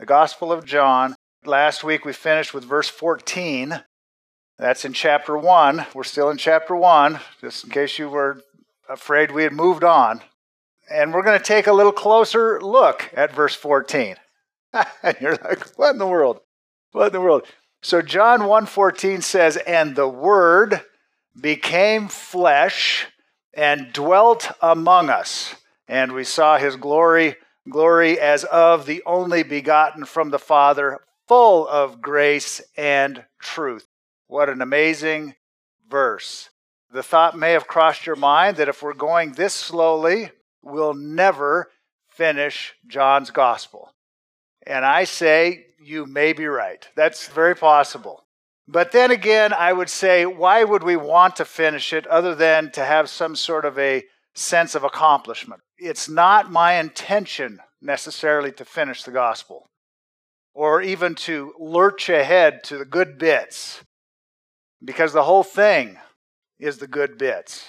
the Gospel of John. Last week we finished with verse 14. That's in chapter 1. We're still in chapter 1, just in case you were afraid we had moved on. And we're going to take a little closer look at verse 14. And you're like, what in the world? What in the world? So John 1:14 says, "And the Word became flesh and dwelt among us. And we saw his glory as of the only begotten from the Father, full of grace and truth." What an amazing verse. The thought may have crossed your mind that if we're going this slowly, we'll never finish John's gospel. And I say, you may be right. That's very possible. But then again, I would say, why would we want to finish it other than to have some sort of a sense of accomplishment? It's not my intention necessarily to finish the gospel or even to lurch ahead to the good bits, because the whole thing is the good bits.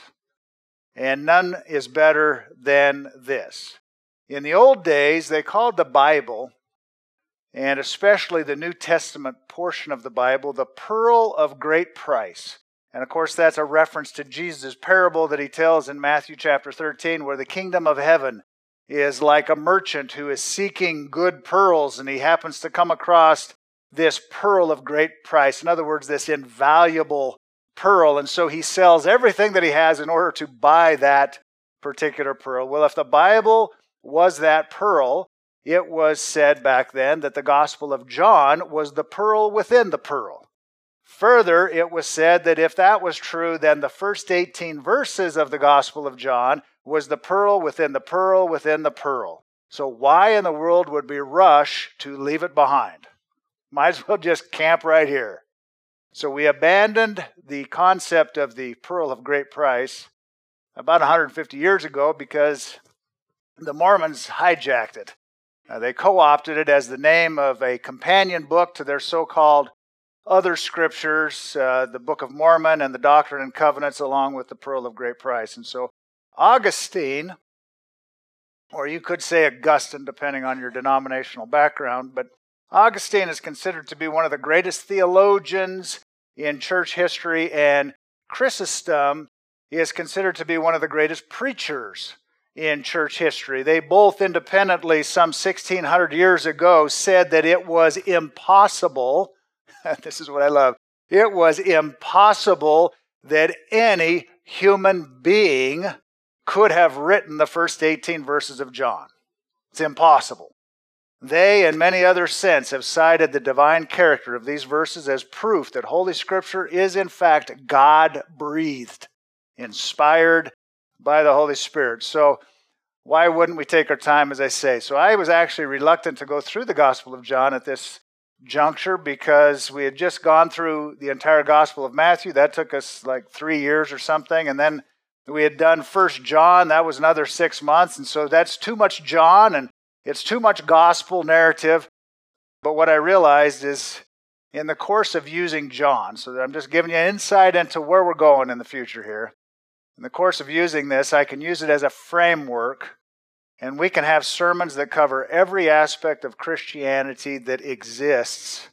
And none is better than this. In the old days, they called the Bible, and especially the New Testament portion of the Bible, the pearl of great price. And of course, that's a reference to Jesus' parable that he tells in Matthew chapter 13, where the kingdom of heaven is like a merchant who is seeking good pearls, and he happens to come across this pearl of great price. In other words, this invaluable pearl. And so he sells everything that he has in order to buy that particular pearl. Well, if the Bible was that pearl, it was said back then that the Gospel of John was the pearl within the pearl. Further, it was said that if that was true, then the first 18 verses of the Gospel of John was the pearl within the pearl within the pearl. So why in the world would we rush to leave it behind? Might as well just camp right here. So we abandoned the concept of the pearl of great price about 150 years ago because the Mormons hijacked it. They co-opted it as the name of a companion book to their so-called other scriptures, the Book of Mormon and the Doctrine and Covenants, along with the pearl of great price. And so Augustine, or you could say Augustine, depending on your denominational background, but Augustine is considered to be one of the greatest theologians in church history, and Chrysostom is considered to be one of the greatest preachers in church history. They both independently, some 1,600 years ago, said that it was impossible, this is what I love, it was impossible that any human being could have written the first 18 verses of John. It's impossible. They and many others since have cited the divine character of these verses as proof that Holy Scripture is in fact God-breathed, inspired by the Holy Spirit. So why wouldn't we take our time, as I say? So I was actually reluctant to go through the Gospel of John at this juncture because we had just gone through the entire Gospel of Matthew. That took us like 3 years or something. And then we had done 1 John. That was another 6 months. And so that's too much John, and it's too much gospel narrative. But what I realized is in the course of using John, so that I'm just giving you an insight into where we're going in the future here. In the course of using this, I can use it as a framework, and we can have sermons that cover every aspect of Christianity that exists,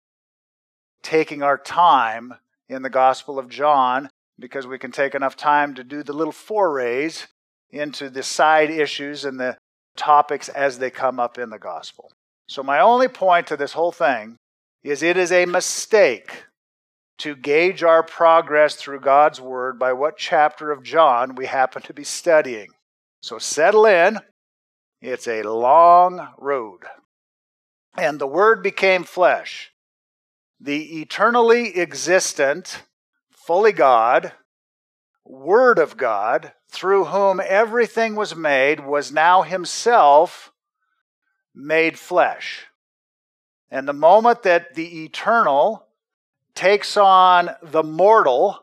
taking our time in the Gospel of John, because we can take enough time to do the little forays into the side issues and the topics as they come up in the gospel. So my only point to this whole thing is it is a mistake to gauge our progress through God's Word by what chapter of John we happen to be studying. So settle in. It's a long road. And the Word became flesh. The eternally existent, fully God, Word of God, through whom everything was made, was now himself made flesh. And the moment that the eternal takes on the mortal,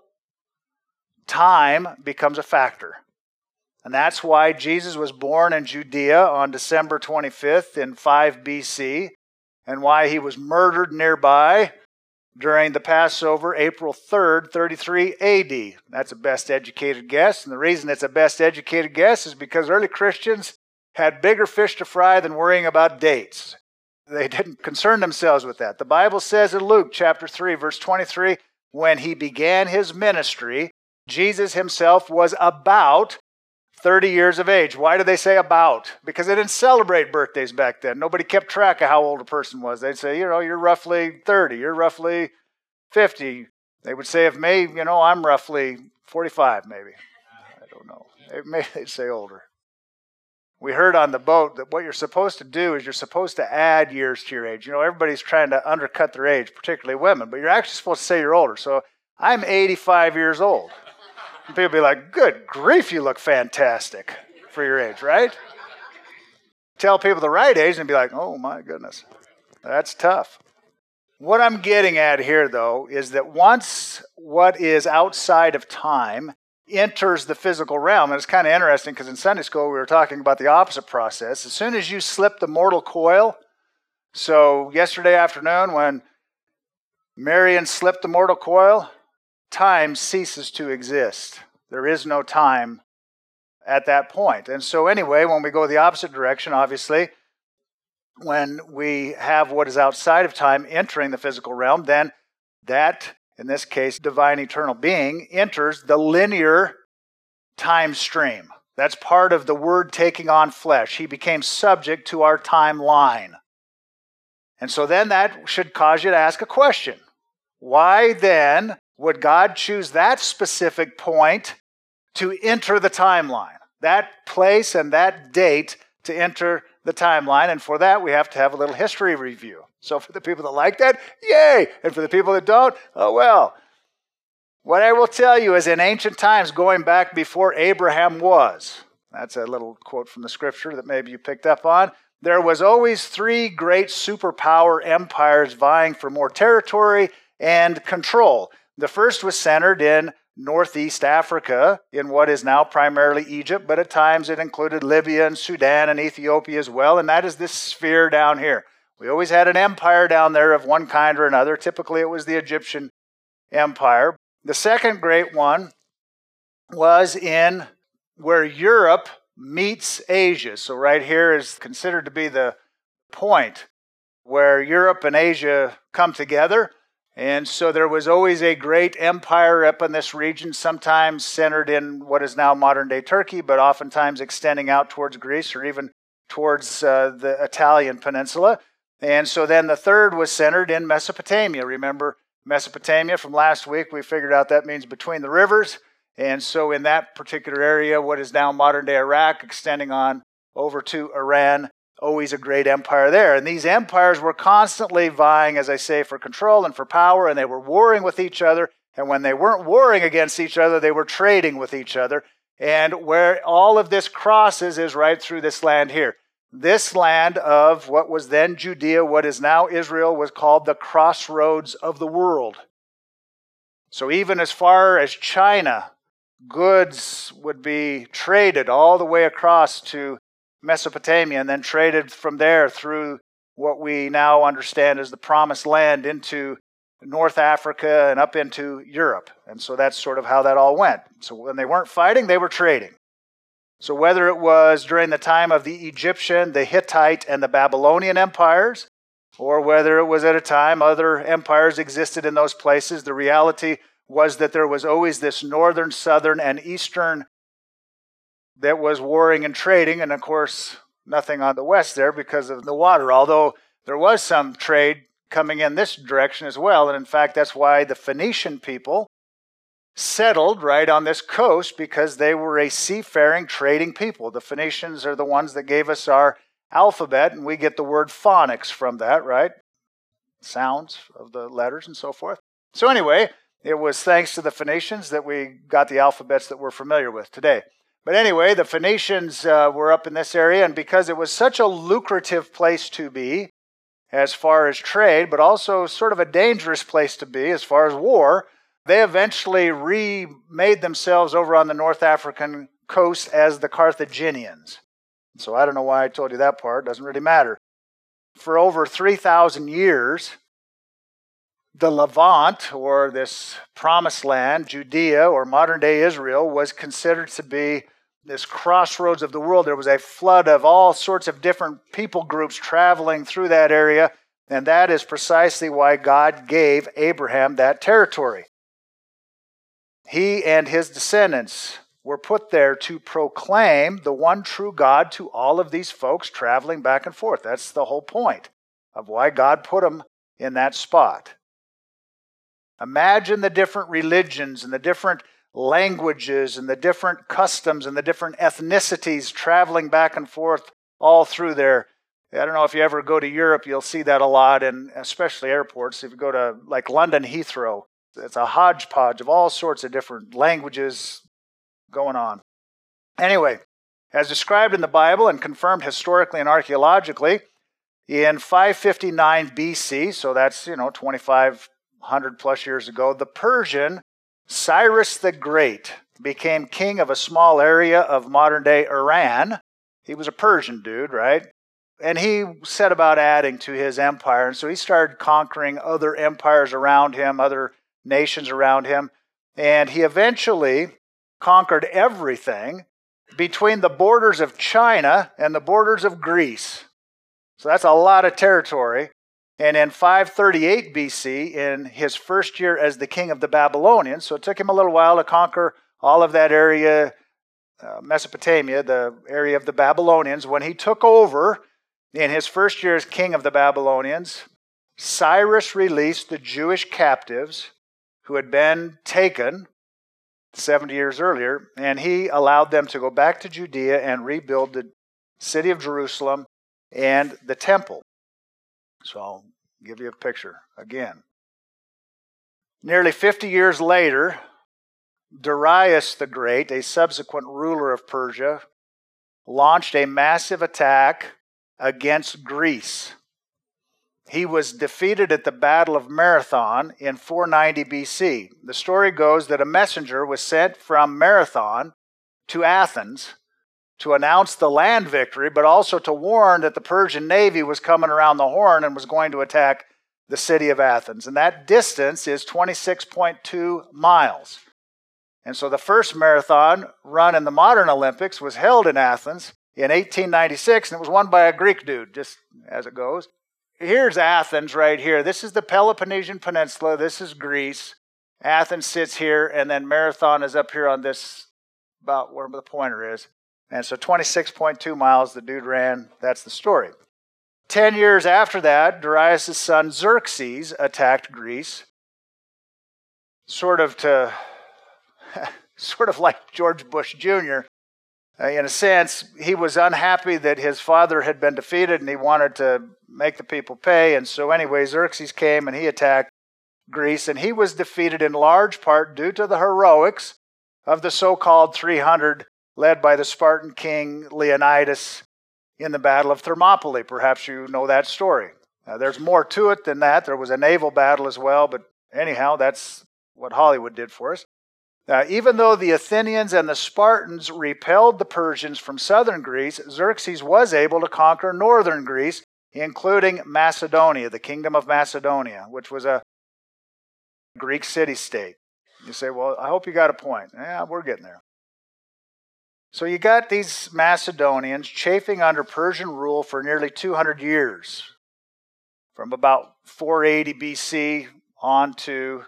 time becomes a factor. And that's why Jesus was born in Judea on December 25th in 5 BC, and why he was murdered nearby during the Passover, April 3rd, 33 AD. That's a best educated guess. And the reason it's a best educated guess is because early Christians had bigger fish to fry than worrying about dates. They didn't concern themselves with that. The Bible says in Luke chapter 3, verse 23, when he began his ministry, Jesus himself was about 30 years of age. Why do they say about? Because they didn't celebrate birthdays back then. Nobody kept track of how old a person was. They'd say, you're roughly 30, you're roughly 50. They would say of me, I'm roughly 45 maybe. I don't know. Maybe they'd say older. We heard on the boat that what you're supposed to do is you're supposed to add years to your age. Everybody's trying to undercut their age, particularly women, but you're actually supposed to say you're older. So I'm 85 years old. And people be like, good grief, you look fantastic for your age, right? Tell people the right age and be like, oh my goodness, that's tough. What I'm getting at here, though, is that once what is outside of time enters the physical realm, and it's kind of interesting because in Sunday school we were talking about the opposite process. As soon as you slip the mortal coil, so yesterday afternoon when Marion slipped the mortal coil, time ceases to exist. There is no time at that point. And so anyway, when we go the opposite direction, obviously, when we have what is outside of time entering the physical realm, then that, in this case, divine eternal being, enters the linear time stream. That's part of the Word taking on flesh. He became subject to our timeline. And so then that should cause you to ask a question. Why then would God choose that specific point to enter the timeline? That place and that date to enter the timeline. And for that, we have to have a little history review. So for the people that like that, yay! And for the people that don't, oh well. What I will tell you is in ancient times, going back before Abraham was, that's a little quote from the scripture that maybe you picked up on, there was always three great superpower empires vying for more territory and control. The first was centered in northeast Africa, in what is now primarily Egypt, but at times it included Libya and Sudan and Ethiopia as well, and that is this sphere down here. We always had an empire down there of one kind or another. Typically it was the Egyptian Empire. The second great one was in where Europe meets Asia. So right here is considered to be the point where Europe and Asia come together. And so there was always a great empire up in this region, sometimes centered in what is now modern-day Turkey, but oftentimes extending out towards Greece or even towards the Italian peninsula. And so then the third was centered in Mesopotamia. Remember Mesopotamia from last week? We figured out that means between the rivers. And so in that particular area, what is now modern-day Iraq, extending on over to Iran, always a great empire there. And these empires were constantly vying, as I say, for control and for power, and they were warring with each other. And when they weren't warring against each other, they were trading with each other. And where all of this crosses is right through this land here. This land of what was then Judea, what is now Israel, was called the crossroads of the world. So even as far as China, goods would be traded all the way across to Mesopotamia and then traded from there through what we now understand as the Promised Land into North Africa and up into Europe. And so that's sort of how that all went. So when they weren't fighting, they were trading. So whether it was during the time of the Egyptian, the Hittite, and the Babylonian empires, or whether it was at a time other empires existed in those places, the reality was that there was always this northern, southern, and eastern that was warring and trading, and of course, nothing on the west there because of the water, although there was some trade coming in this direction as well. And in fact, that's why the Phoenician people settled right on this coast, because they were a seafaring, trading people. The Phoenicians are the ones that gave us our alphabet, and we get the word phonics from that, right? Sounds of the letters and so forth. So anyway, it was thanks to the Phoenicians that we got the alphabets that we're familiar with today. But anyway, the Phoenicians were up in this area, and because it was such a lucrative place to be as far as trade, but also sort of a dangerous place to be as far as war, they eventually remade themselves over on the North African coast as the Carthaginians. So I don't know why I told you that part. Doesn't really matter. For over 3,000 years, the Levant, or this promised land, Judea, or modern-day Israel, was considered to be this crossroads of the world. There was a flood of all sorts of different people groups traveling through that area, and that is precisely why God gave Abraham that territory. He and his descendants were put there to proclaim the one true God to all of these folks traveling back and forth. That's the whole point of why God put them in that spot. Imagine the different religions and the different languages and the different customs and the different ethnicities traveling back and forth all through there. I don't know if you ever go to Europe, you'll see that a lot, and especially airports. If you go to like London Heathrow, it's a hodgepodge of all sorts of different languages going on. Anyway, as described in the Bible and confirmed historically and archaeologically, in 559 BC, so that's, 2,500 plus years ago, the Persian Cyrus the Great became king of a small area of modern-day Iran. He was a Persian dude, right? And he set about adding to his empire, and so he started conquering other empires around him, other nations around him, and he eventually conquered everything between the borders of China and the borders of Greece. So that's a lot of territory. And in 538 BC, in his first year as the king of the Babylonians, so it took him a little while to conquer all of that area, Mesopotamia, the area of the Babylonians. When he took over in his first year as king of the Babylonians, Cyrus released the Jewish captives who had been taken 70 years earlier, and he allowed them to go back to Judea and rebuild the city of Jerusalem and the temple. So I'll give you a picture again. Nearly 50 years later, Darius the Great, a subsequent ruler of Persia, launched a massive attack against Greece. He was defeated at the Battle of Marathon in 490 BC. The story goes that a messenger was sent from Marathon to Athens to announce the land victory, but also to warn that the Persian navy was coming around the Horn and was going to attack the city of Athens. And that distance is 26.2 miles. And so the first marathon run in the modern Olympics was held in Athens in 1896, and it was won by a Greek dude, just as it goes. Here's Athens right here. This is the Peloponnesian Peninsula. This is Greece. Athens sits here, and then Marathon is up here on this, about where the pointer is. And so 26.2 miles the dude ran. That's the story. 10 years after that, Darius' son Xerxes attacked Greece, sort of like George Bush Jr. In a sense, he was unhappy that his father had been defeated and he wanted to make the people pay. And so anyway, Xerxes came and he attacked Greece, and he was defeated in large part due to the heroics of the so-called 300 led by the Spartan king Leonidas in the Battle of Thermopylae. Perhaps you know that story. There's more to it than that. There was a naval battle as well, but anyhow, that's what Hollywood did for us. Even though the Athenians and the Spartans repelled the Persians from southern Greece, Xerxes was able to conquer northern Greece, including Macedonia, the Kingdom of Macedonia, which was a Greek city-state. You say, well, I hope you got a point. Yeah, we're getting there. So you got these Macedonians chafing under Persian rule for nearly 200 years, from about 480 BC on to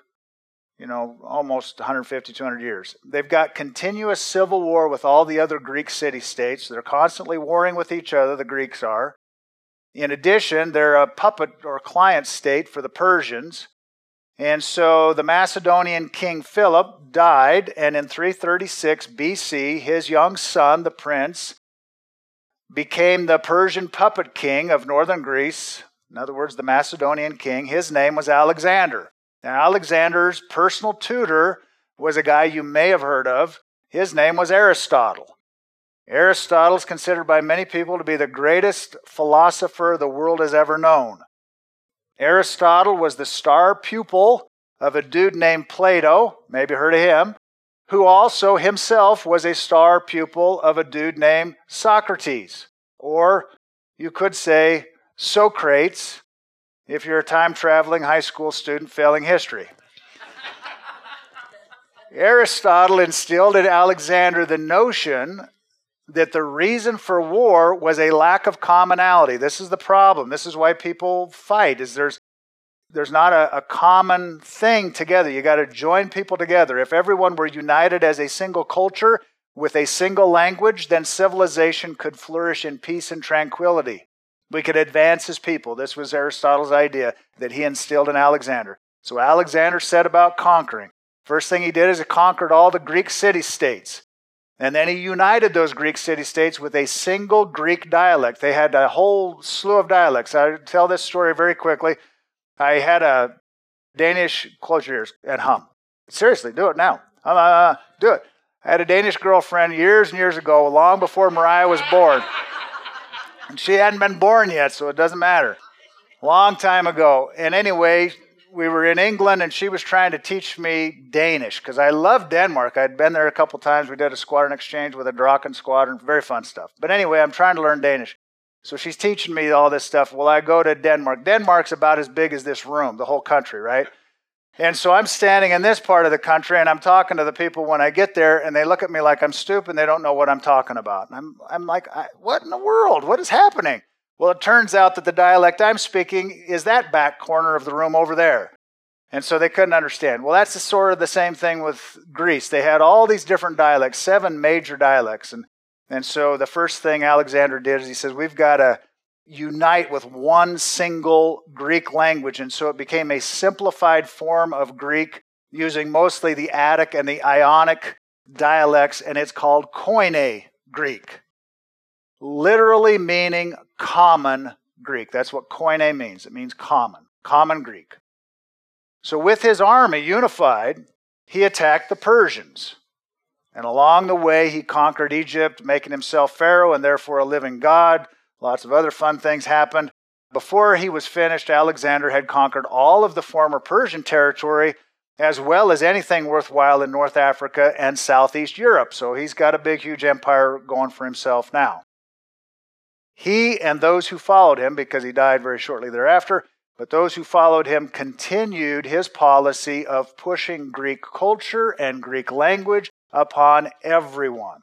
almost 150, 200 years. They've got continuous civil war with all the other Greek city-states. They're constantly warring with each other, the Greeks are. In addition, they're a puppet or client state for the Persians. And so the Macedonian king Philip died, and in 336 BC, his young son, the prince, became the Persian puppet king of northern Greece. In other words, the Macedonian king. His name was Alexander. Now, Alexander's personal tutor was a guy you may have heard of. His name was Aristotle. Aristotle is considered by many people to be the greatest philosopher the world has ever known. Aristotle was the star pupil of a dude named Plato, maybe heard of him, who also himself was a star pupil of a dude named Socrates, or you could say Socrates, if you're a time-traveling high school student failing history. Aristotle instilled in Alexander the notion that the reason for war was a lack of commonality. This is the problem. This is why people fight, is there's not a common thing together. You got to join people together. If everyone were united as a single culture with a single language, then civilization could flourish in peace and tranquility. We could advance as people. This was Aristotle's idea that he instilled in Alexander. So Alexander set about conquering. First thing he did is he conquered all the Greek city-states. And then he united those Greek city-states with a single Greek dialect. They had a whole slew of dialects. I'll tell this story very quickly. I had a Danish, close your ears and hum. Seriously, do it now. Do it. I had a Danish girlfriend years and years ago, long before Mariah was born. And she hadn't been born yet, so it doesn't matter. Long time ago. And anyway, we were in England, and she was trying to teach me Danish, because I love Denmark. I'd been there a couple times. We did a squadron exchange with a Draken squadron. Very fun stuff. But anyway, I'm trying to learn Danish. So she's teaching me all this stuff. Well, I go to Denmark. Denmark's about as big as this room, the whole country, right? And so I'm standing in this part of the country, and I'm talking to the people when I get there, and they look at me like I'm stupid, and they don't know what I'm talking about. And I'm like, what in the world? What is happening? Well, it turns out that the dialect I'm speaking is that back corner of the room over there. And so they couldn't understand. Well, that's sort of the same thing with Greece. They had all these different dialects, 7 major dialects. And so the first thing Alexander did is he says, we've got to unite with one single Greek language. And so it became a simplified form of Greek using mostly the Attic and the Ionic dialects, and it's called Koine Greek, literally meaning common Greek. That's what Koine means. It means common Greek. So with his army unified, he attacked the Persians. And along the way, he conquered Egypt, making himself Pharaoh and therefore a living god. Lots of other fun things happened. Before he was finished, Alexander had conquered all of the former Persian territory, as well as anything worthwhile in North Africa and Southeast Europe. So he's got a big, huge empire going for himself now. He and those who followed him, because he died very shortly thereafter, but those who followed him continued his policy of pushing Greek culture and Greek language upon everyone.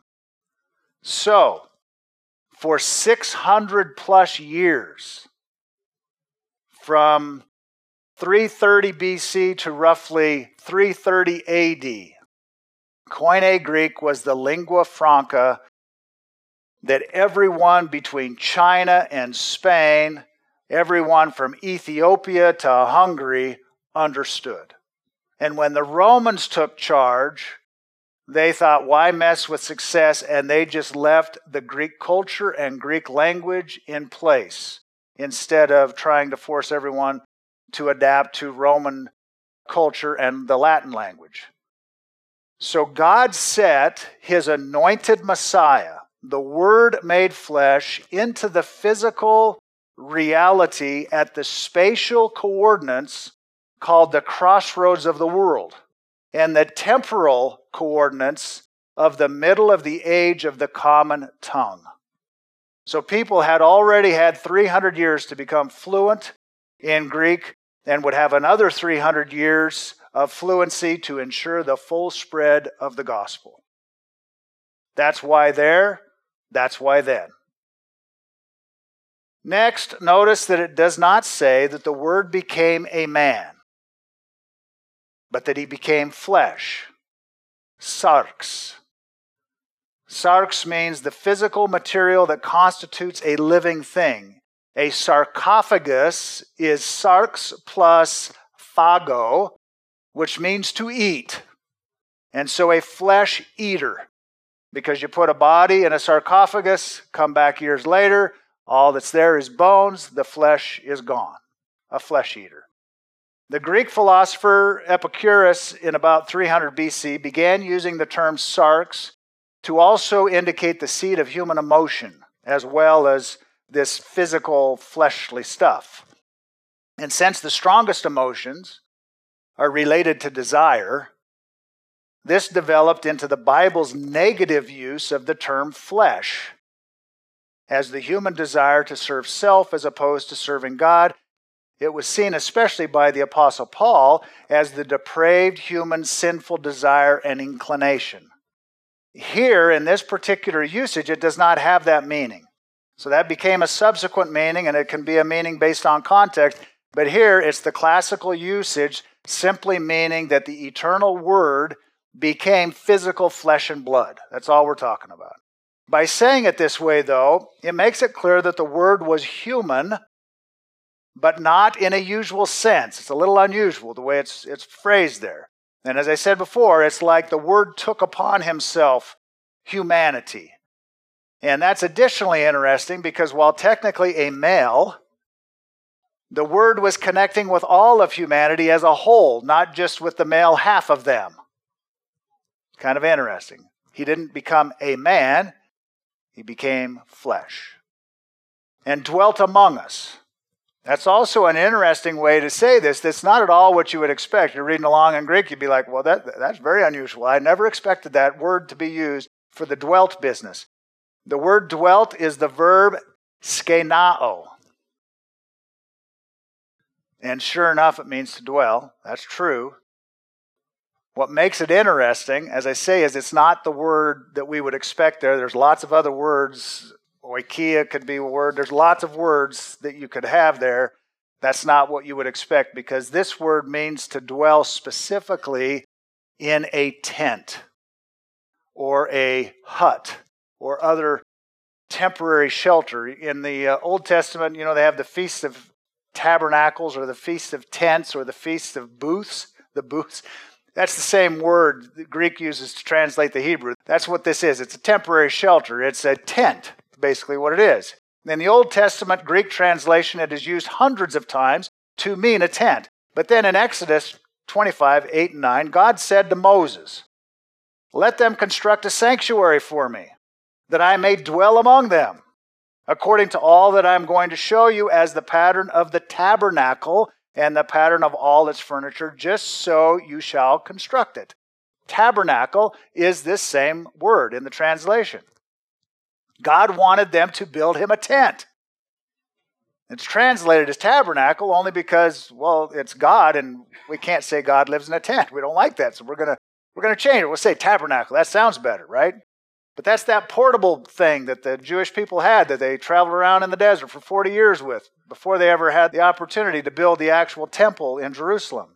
So, for 600 plus years, from 330 BC to roughly 330 AD, Koine Greek was the lingua franca that everyone between China and Spain, everyone from Ethiopia to Hungary understood. And when the Romans took charge, they thought, why mess with success? And they just left the Greek culture and Greek language in place instead of trying to force everyone to adapt to Roman culture and the Latin language. So God set his anointed Messiah, the Word made flesh, into the physical reality at the spatial coordinates called the crossroads of the world, and the temporal coordinates of the middle of the age of the common tongue. So people had already had 300 years to become fluent in Greek and would have another 300 years of fluency to ensure the full spread of the gospel. That's why there, that's why then. Next, notice that it does not say that the Word became a man, but that he became flesh. Sarx. Sarx means the physical material that constitutes a living thing. A sarcophagus is sarx plus phago, which means to eat. And so a flesh eater. Because you put a body in a sarcophagus, come back years later, all that's there is bones, the flesh is gone. A flesh eater. The Greek philosopher Epicurus in about 300 BC began using the term sarx to also indicate the seat of human emotion, as well as this physical, fleshly stuff. And since the strongest emotions are related to desire, this developed into the Bible's negative use of the term flesh, as the human desire to serve self as opposed to serving God. It was seen especially by the Apostle Paul as the depraved human sinful desire and inclination. Here, in this particular usage, it does not have that meaning. So that became a subsequent meaning, and it can be a meaning based on context. But here, it's the classical usage, simply meaning that the eternal Word became physical flesh and blood. That's all we're talking about. By saying it this way, though, it makes it clear that the Word was human, but not in a usual sense. It's a little unusual the way it's phrased there. And as I said before, it's like the Word took upon himself humanity. And that's additionally interesting because while technically a male, the Word was connecting with all of humanity as a whole, not just with the male half of them. Kind of interesting. He didn't become a man, he became flesh and dwelt among us. That's also an interesting way to say this. That's not at all what you would expect. You're reading along in Greek, you'd be like, well, that's very unusual. I never expected that word to be used for the dwelt business. The word dwelt is the verb skenao. And sure enough, it means to dwell. That's true. What makes it interesting, as I say, is it's not the word that we would expect there. There's lots of other words. Oikia could be a word. There's lots of words that you could have there. That's not what you would expect because this word means to dwell specifically in a tent or a hut or other temporary shelter. In the Old Testament, they have the Feast of Tabernacles or the Feast of Tents or the Feast of Booths. The booths. That's the same word the Greek uses to translate the Hebrew. That's what this is. It's a temporary shelter. It's a tent, basically what it is. In the Old Testament Greek translation, it is used hundreds of times to mean a tent. But then in Exodus 25, 8 and 9, God said to Moses, "Let them construct a sanctuary for me, that I may dwell among them, according to all that I am going to show you as the pattern of the tabernacle and the pattern of all its furniture, just so you shall construct it." Tabernacle is this same word in the translation. God wanted them to build him a tent. It's translated as tabernacle only because, well, it's God, and we can't say God lives in a tent. We don't like that, so we're gonna change it. We'll say tabernacle. That sounds better, right? But that's that portable thing that the Jewish people had that they traveled around in the desert for 40 years with before they ever had the opportunity to build the actual temple in Jerusalem.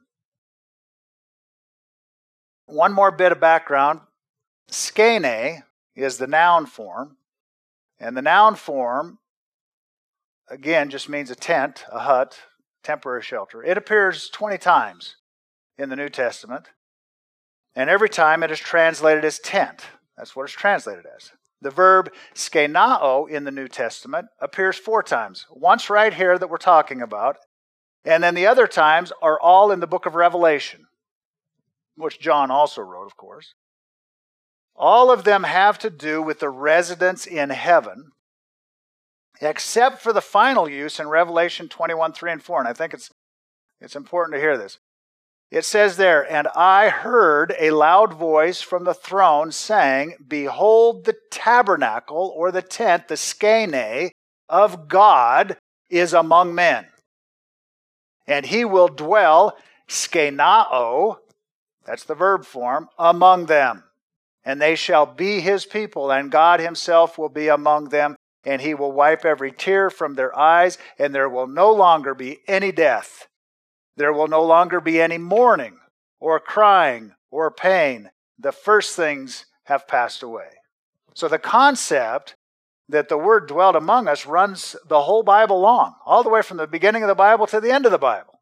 One more bit of background. Skene is the noun form. And the noun form, again, just means a tent, a hut, temporary shelter. It appears 20 times in the New Testament. And every time it is translated as tent. That's what it's translated as. The verb skenao in the New Testament appears 4 times. Once right here that we're talking about. And then the other times are all in the book of Revelation, which John also wrote, of course. All of them have to do with the residence in heaven, except for the final use in Revelation 21, 3 and 4. And I think it's important to hear this. It says there, "And I heard a loud voice from the throne saying, Behold, the tabernacle," or the tent, the skene, "of God is among men. And he will dwell," skenao, that's the verb form, "among them. And they shall be his people, and God himself will be among them, and he will wipe every tear from their eyes, and there will no longer be any death. There will no longer be any mourning, or crying, or pain. The first things have passed away." So the concept that the word dwelt among us runs the whole Bible long, all the way from the beginning of the Bible to the end of the Bible.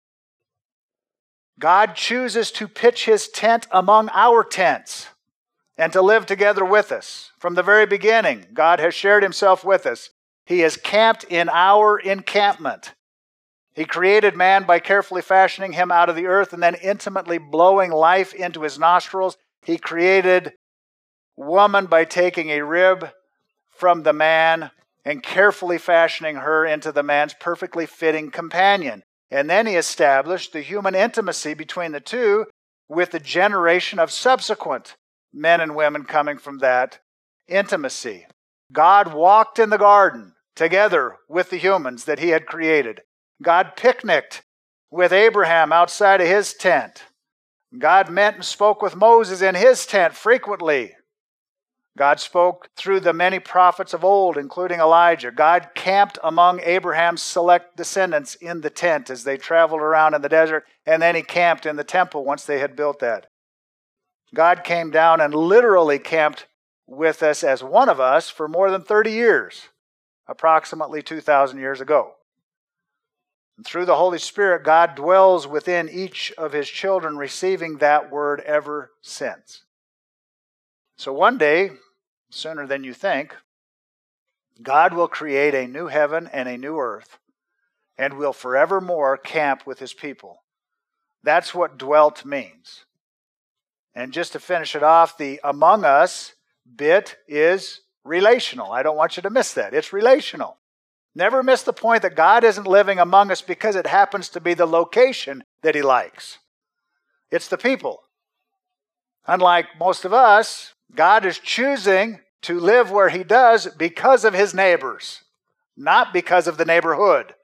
God chooses to pitch his tent among our tents and to live together with us. From the very beginning, God has shared himself with us. He has camped in our encampment. He created man by carefully fashioning him out of the earth and then intimately blowing life into his nostrils. He created woman by taking a rib from the man and carefully fashioning her into the man's perfectly fitting companion. And then he established the human intimacy between the two with the generation of subsequent men and women coming from that intimacy. God walked in the garden together with the humans that he had created. God picnicked with Abraham outside of his tent. God met and spoke with Moses in his tent frequently. God spoke through the many prophets of old, including Elijah. God camped among Abraham's select descendants in the tent as they traveled around in the desert, and then he camped in the temple once they had built that. God came down and literally camped with us as one of us for more than 30 years, approximately 2,000 years ago. And through the Holy Spirit, God dwells within each of his children, receiving that word ever since. So one day, sooner than you think, God will create a new heaven and a new earth, and will forevermore camp with his people. That's what dwelt means. And just to finish it off, the among us bit is relational. I don't want you to miss that. It's relational. Never miss the point that God isn't living among us because it happens to be the location that he likes. It's the people. Unlike most of us, God is choosing to live where he does because of his neighbors, not because of the neighborhood.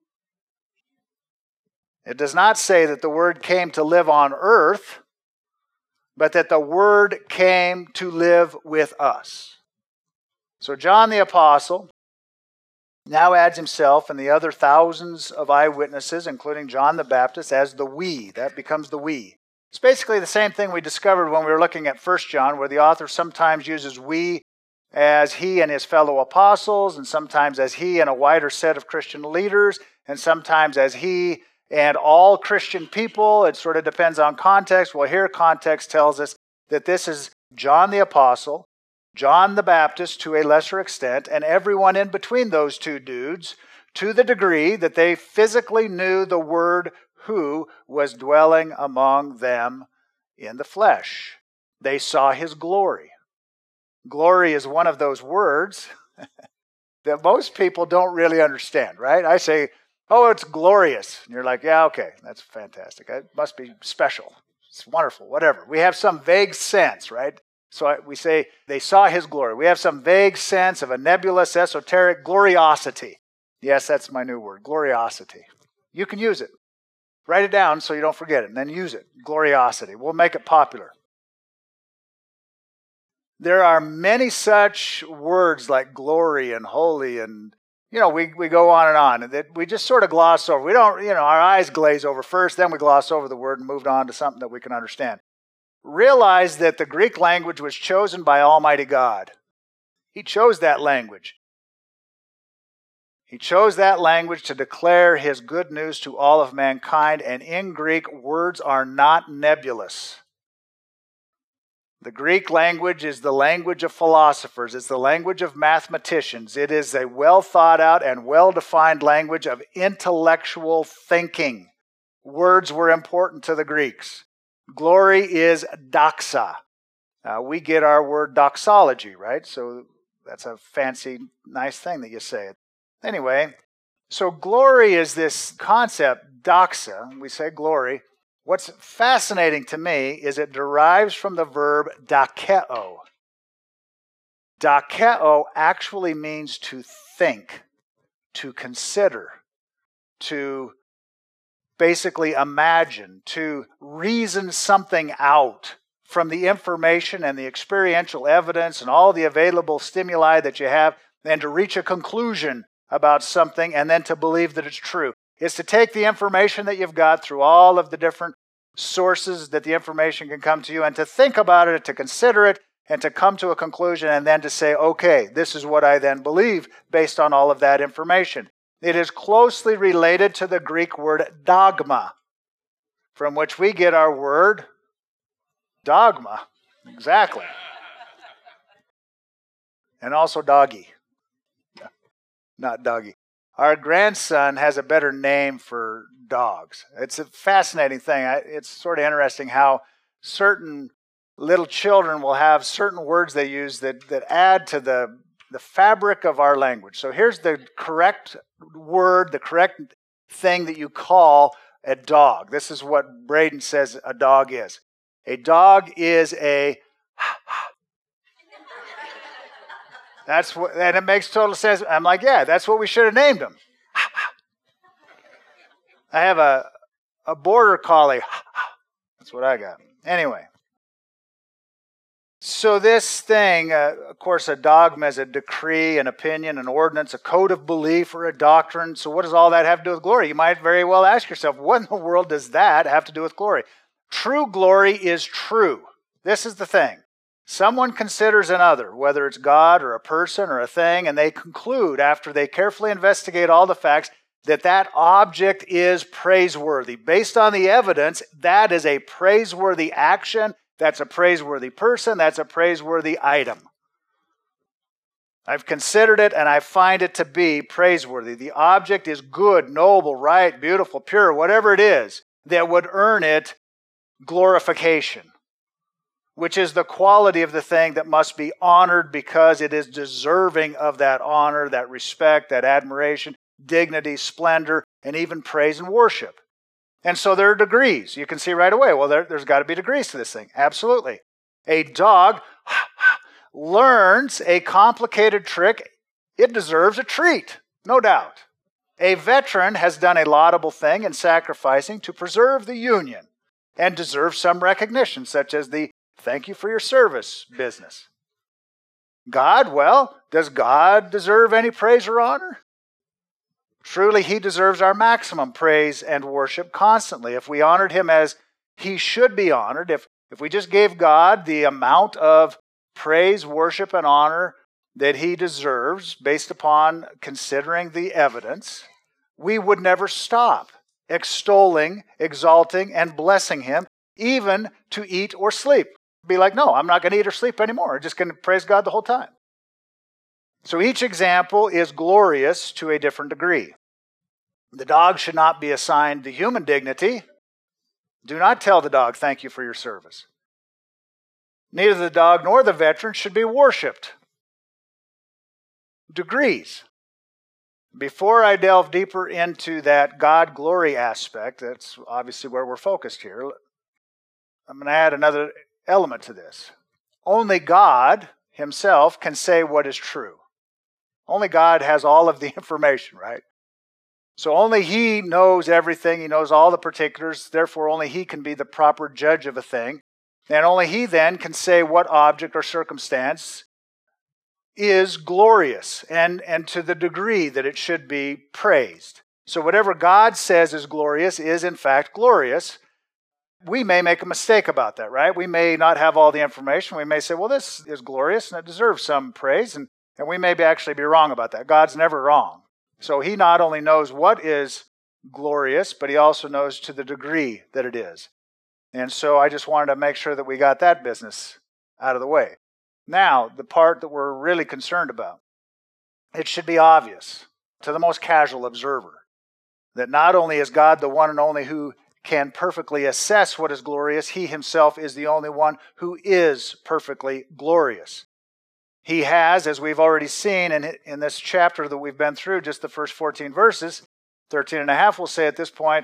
It does not say that the Word came to live on earth, but that the Word came to live with us. So John the Apostle now adds himself and the other thousands of eyewitnesses, including John the Baptist, as the we. That becomes the we. It's basically the same thing we discovered when we were looking at 1 John, where the author sometimes uses we as he and his fellow apostles, and sometimes as he and a wider set of Christian leaders, and sometimes as he and all Christian people. It sort of depends on context. Well, here context tells us that this is John the Apostle, John the Baptist to a lesser extent, and everyone in between those two dudes, to the degree that they physically knew the Word who was dwelling among them in the flesh. They saw his glory. Glory is one of those words that most people don't really understand, right? I say, oh, it's glorious. And you're like, yeah, okay, that's fantastic. It must be special. It's wonderful, whatever. We have some vague sense, right? So we say they saw his glory. We have some vague sense of a nebulous, esoteric gloriosity. Yes, that's my new word, gloriosity. You can use it. Write it down so you don't forget it, and then use it. Gloriosity. We'll make it popular. There are many such words like glory and holy, and we go on and on, and that we just sort of gloss over. We don't, our eyes glaze over first, then we gloss over the word and moved on to something that we can understand. Realize that the Greek language was chosen by Almighty God. He chose that language. He chose that language to declare his good news to all of mankind, and in Greek, words are not nebulous. The Greek language is the language of philosophers. It's the language of mathematicians. It is a well thought out and well-defined language of intellectual thinking. Words were important to the Greeks. Glory is doxa. We get our word doxology, right? So that's a fancy, nice thing that you say. Anyway, so glory is this concept, doxa. We say glory. What's fascinating to me is it derives from the verb dakeo. Dakeo actually means to think, to consider, to basically imagine, to reason something out from the information and the experiential evidence and all the available stimuli that you have, and to reach a conclusion about something and then to believe that it's true. It's to take the information that you've got through all of the different sources that the information can come to you, and to think about it, to consider it, and to come to a conclusion, and then to say, okay, this is what I then believe based on all of that information. It is closely related to the Greek word dogma, from which we get our word dogma. Exactly. And also doggy. Not doggy. Our grandson has a better name for dogs. It's a fascinating thing. It's sort of interesting how certain little children will have certain words they use that add to the fabric of our language. So here's the correct word, the correct thing that you call a dog. This is what Braden says a dog is. A dog is a That's what, and it makes total sense. I'm like, yeah, that's what we should have named him. I have a border collie. That's what I got. Anyway. So this thing, of course, a dogma is a decree, an opinion, an ordinance, a code of belief, or a doctrine. So what does all that have to do with glory? You might very well ask yourself, what in the world does that have to do with glory? True glory is true. This is the thing. Someone considers another, whether it's God or a person or a thing, and they conclude, after they carefully investigate all the facts, that that object is praiseworthy. Based on the evidence, that is a praiseworthy action, that's a praiseworthy person, that's a praiseworthy item. I've considered it and I find it to be praiseworthy. The object is good, noble, right, beautiful, pure, whatever it is that would earn it glorification, which is the quality of the thing that must be honored because it is deserving of that honor, that respect, that admiration, dignity, splendor, and even praise and worship. And so there are degrees. You can see right away, well, there's got to be degrees to this thing. Absolutely. A dog learns a complicated trick. It deserves a treat, no doubt. A veteran has done a laudable thing in sacrificing to preserve the Union and deserves some recognition, such as the thank you for your service business. God, well, does God deserve any praise or honor? Truly, He deserves our maximum praise and worship constantly. If we honored Him as He should be honored, if we just gave God the amount of praise, worship, and honor that He deserves based upon considering the evidence, we would never stop extolling, exalting, and blessing Him, even to eat or sleep. Be like, no, I'm not going to eat or sleep anymore. I'm just going to praise God the whole time. So each example is glorious to a different degree. The dog should not be assigned the human dignity. Do not tell the dog, thank you for your service. Neither the dog nor the veteran should be worshipped. Degrees. Before I delve deeper into that God glory aspect, that's obviously where we're focused here, I'm going to add another element to this. Only God Himself can say what is true. Only God has all of the information, right? So only He knows everything. He knows all the particulars. Therefore, only He can be the proper judge of a thing. And only He then can say what object or circumstance is glorious and to the degree that it should be praised. So whatever God says is glorious is in fact glorious. We may make a mistake about that, right? We may not have all the information. We may say, well, this is glorious and it deserves some praise. And we may actually be wrong about that. God's never wrong. So He not only knows what is glorious, but He also knows to the degree that it is. And so I just wanted to make sure that we got that business out of the way. Now, the part that we're really concerned about. It should be obvious to the most casual observer that not only is God the one and only who can perfectly assess what is glorious, He Himself is the only one who is perfectly glorious. He has, as we've already seen in this chapter that we've been through, just the first 14 verses, 13 and a half, we'll say at this point,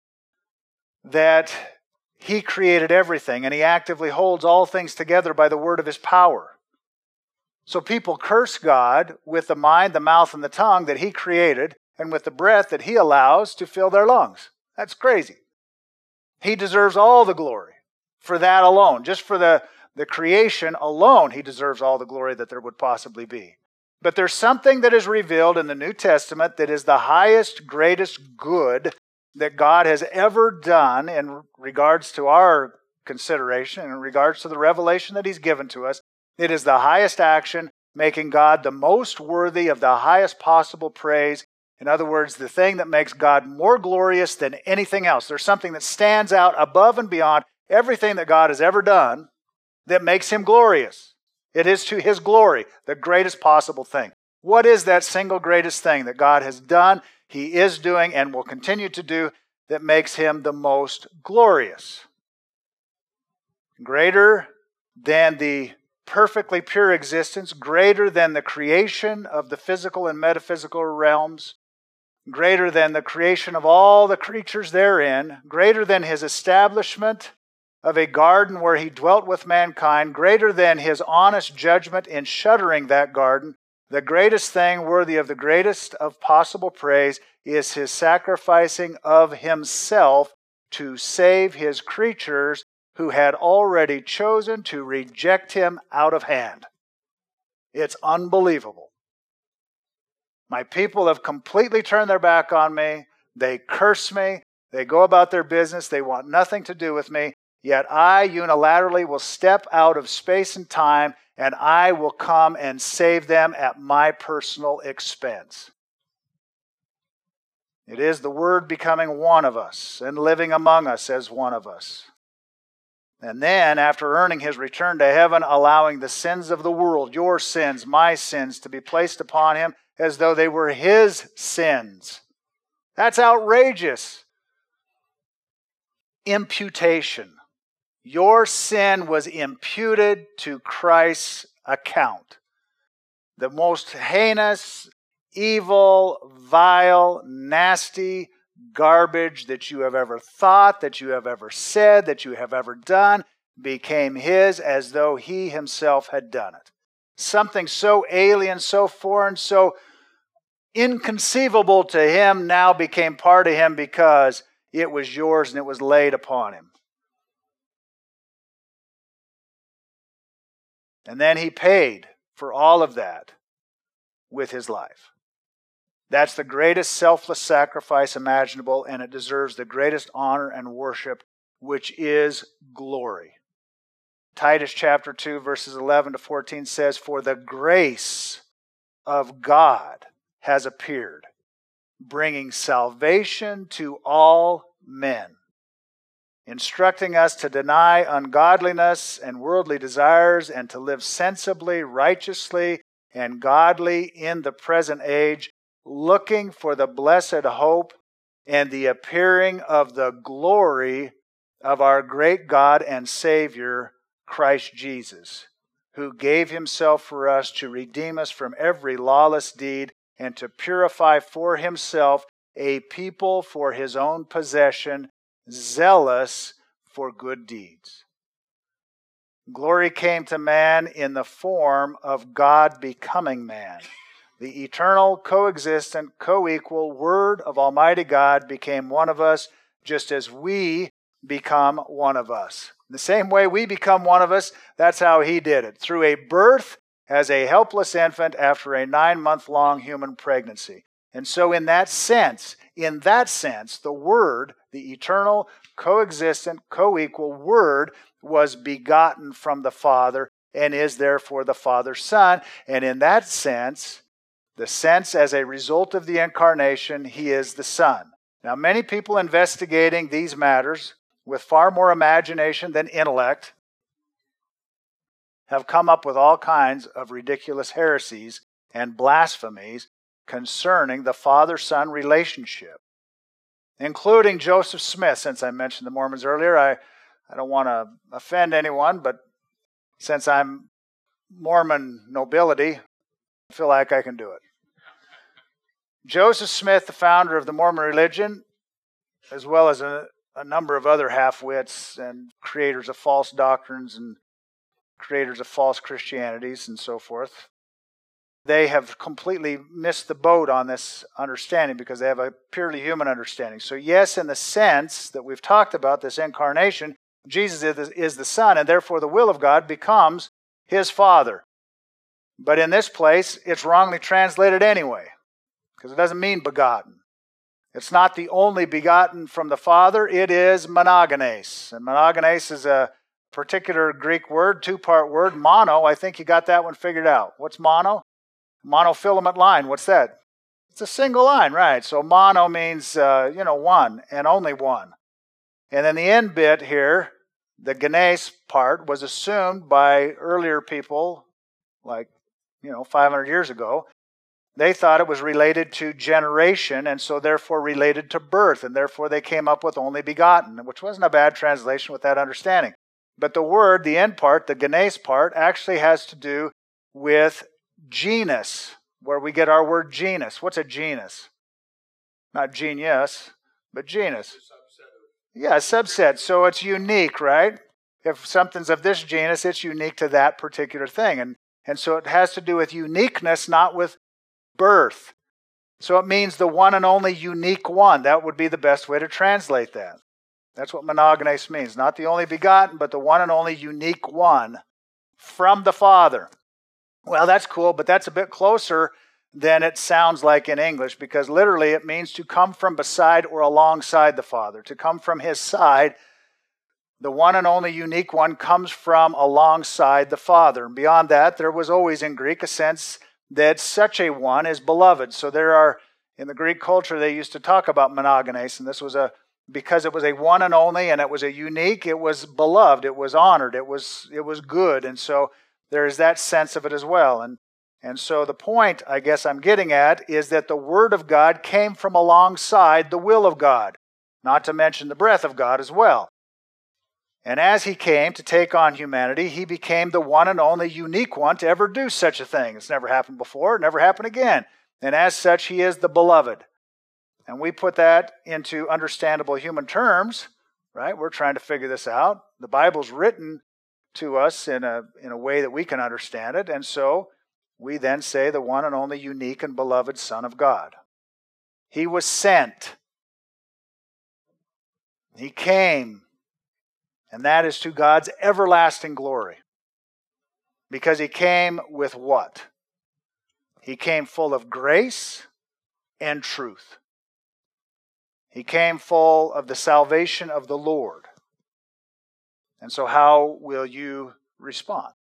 that He created everything and He actively holds all things together by the word of His power. So people curse God with the mind, the mouth, and the tongue that He created and with the breath that He allows to fill their lungs. That's crazy. He deserves all the glory for that alone. Just for the creation alone, He deserves all the glory that there would possibly be. But there's something that is revealed in the New Testament that is the highest, greatest good that God has ever done in regards to our consideration, in regards to the revelation that He's given to us. It is the highest action, making God the most worthy of the highest possible praise. In other words, the thing that makes God more glorious than anything else. There's something that stands out above and beyond everything that God has ever done that makes Him glorious. It is to His glory, the greatest possible thing. What is that single greatest thing that God has done, He is doing, and will continue to do that makes Him the most glorious? Greater than the perfectly pure existence, greater than the creation of the physical and metaphysical realms, greater than the creation of all the creatures therein, greater than His establishment of a garden where He dwelt with mankind, greater than His honest judgment in shuttering that garden, the greatest thing worthy of the greatest of possible praise is His sacrificing of Himself to save His creatures who had already chosen to reject him out of hand. It's unbelievable. My people have completely turned their back on me. They curse me. They go about their business. They want nothing to do with me. Yet I unilaterally will step out of space and time, and I will come and save them at my personal expense. It is the Word becoming one of us and living among us as one of us. And then, after earning his return to heaven, allowing the sins of the world, your sins, my sins, to be placed upon him as though they were his sins. That's outrageous. Imputation. Your sin was imputed to Christ's account. The most heinous, evil, vile, nasty garbage that you have ever thought, that you have ever said, that you have ever done, became his as though he himself had done it. Something so alien, so foreign, so inconceivable to him now became part of him because it was yours and it was laid upon him. And then he paid for all of that with his life. That's the greatest selfless sacrifice imaginable, and it deserves the greatest honor and worship, which is glory. Titus chapter 2, verses 11 to 14 says, "For the grace of God has appeared, bringing salvation to all men, instructing us to deny ungodliness and worldly desires and to live sensibly, righteously, and godly in the present age, looking for the blessed hope and the appearing of the glory of our great God and Savior, Christ Jesus, who gave himself for us to redeem us from every lawless deed and to purify for himself a people for his own possession, zealous for good deeds." Glory came to man in the form of God becoming man. The eternal, coexistent, co-equal Word of Almighty God became one of us, just as we become one of us. The same way we become one of us, that's how he did it, through a birth as a helpless infant after a 9-month-long human pregnancy. And so in that sense, the Word, the eternal, coexistent, co-equal Word, was begotten from the Father and is therefore the Father's Son. And in that sense, the sense as a result of the incarnation, he is the Son. Now, many people investigating these matters with far more imagination than intellect have come up with all kinds of ridiculous heresies and blasphemies concerning the Father-Son relationship, including Joseph Smith. Since I mentioned the Mormons earlier, I don't want to offend anyone, but since I'm Mormon nobility, I feel like I can do it. Joseph Smith, the founder of the Mormon religion, as well as a number of other half-wits and creators of false doctrines and creators of false Christianities and so forth, they have completely missed the boat on this understanding because they have a purely human understanding. So yes, in the sense that we've talked about, this incarnation, Jesus is the Son, and therefore the will of God becomes his Father. But in this place, it's wrongly translated anyway, because it doesn't mean begotten. It's not the only begotten from the Father, it is monogenes. And monogenes is a particular Greek word, two-part word. Mono, I think you got that one figured out. What's mono? Monofilament line, what's that? It's a single line, right? So mono means, one and only one. And then the end bit here, the genes part, was assumed by earlier people, like, 500 years ago. They thought it was related to generation, and so therefore related to birth, and therefore they came up with only begotten, which wasn't a bad translation with that understanding. But the word, the end part, the genes part, actually has to do with genus, where we get our word genus. What's a genus? Not genius, but genus. Yeah, a subset. So it's unique, right? If something's of this genus, it's unique to that particular thing. And so it has to do with uniqueness, not with birth. So it means the one and only unique one. That would be the best way to translate that. That's what monogenes means. Not the only begotten, but the one and only unique one from the Father. Well, that's cool, but that's a bit closer than it sounds like in English, because literally it means to come from beside or alongside the Father, to come from his side. The one and only unique one comes from alongside the Father. And beyond that, there was always in Greek a sense that such a one is beloved. So there are, in the Greek culture, they used to talk about monogenes, and this was because it was a one and only and it was a unique, it was beloved, it was honored, it was good. And so there is that sense of it as well. And so the point, I guess I'm getting at, is that the Word of God came from alongside the will of God, not to mention the breath of God as well. And as he came to take on humanity, he became the one and only unique one to ever do such a thing. It's never happened before, never happened again. And as such, he is the beloved. And we put that into understandable human terms, right? We're trying to figure this out. The Bible's written to us in a way that we can understand it. And so we then say the one and only unique and beloved Son of God. He was sent. He came. And that is to God's everlasting glory. Because he came with what? He came full of grace and truth. He came full of the salvation of the Lord. And so how will you respond?